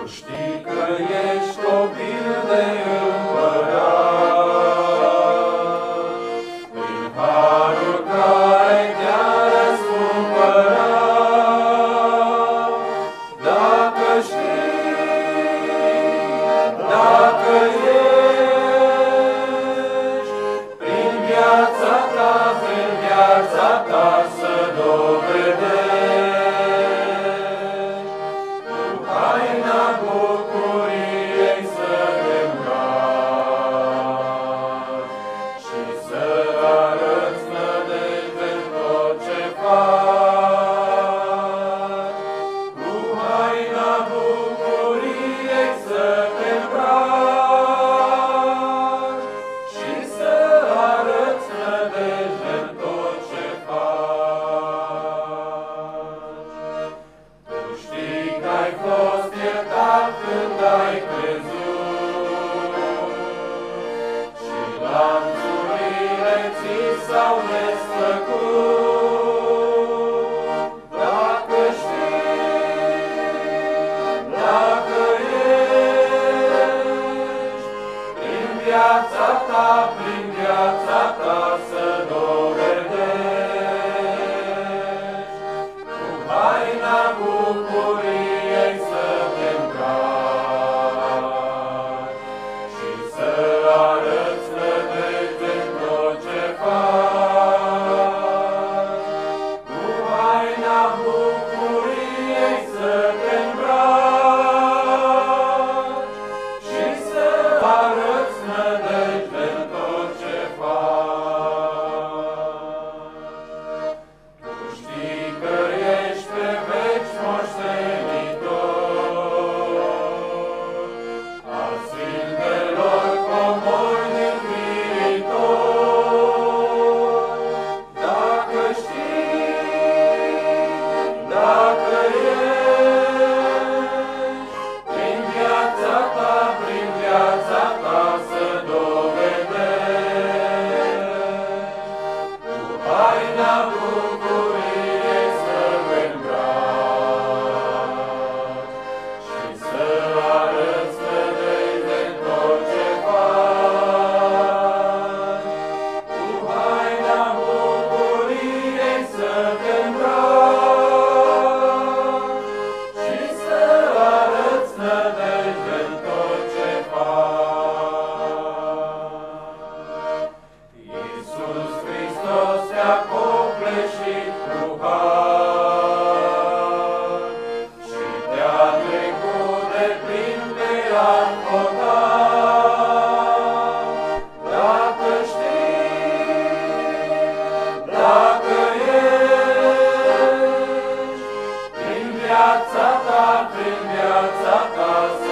știi că ești copil de împărat, prin harul care te-a răscumpărat. Dacă știi, dacă ești, prin viața ta să dovedești, cu haina bucuriei să te îmbraci și să arăți nădejde în tot ce faci. Cu haina bucuriei să te îmbraci și să arăți nădejde în tot ce faci. Tu știi că ai fost iertat când ai crezut și lanțurile ți s-au desfăcut. Dacă știi, dacă ești, prin viața ta să dovedești, cu haina bucuriei să te îmbraci și să arăți nădejde în tot ce faci. Cu haina bucuriei să te îmbraci și să arăți nădejde în tot ce faci. Tu știi că ești pe veci moștenitor al sfintelor comori din viitor. Dacă știi, dacă ești, prin viața ta să dovedești, cu haina bucuriei să te îmbraci și să arăți nădejde în tot ce faci. Cu haina bucuriei să te îmbraci și să arăți nădejde în tot ce faci. Iisus Hristos te-a copleșit cu har și te-a trecut deplin pe acotat. Dacă știi, dacă ești, prin viața ta